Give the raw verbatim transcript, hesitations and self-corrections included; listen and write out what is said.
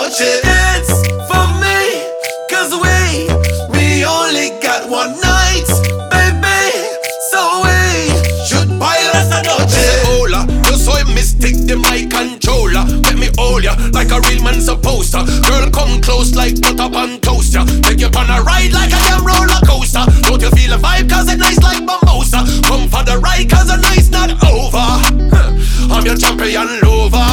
noche. Dance for me, cause we, we only got one night, baby. So we should baila esta noche. Hola, yo soy Mystic, the mic controller. Let me hold ya like a real man supposed to. Girl, come close like butter on toast ya. Take you on a ride like a damn roller coaster. Don't you feel the vibe cause it's nice like mimosa. Come for the ride cause the night's not over. I'm your champion lover.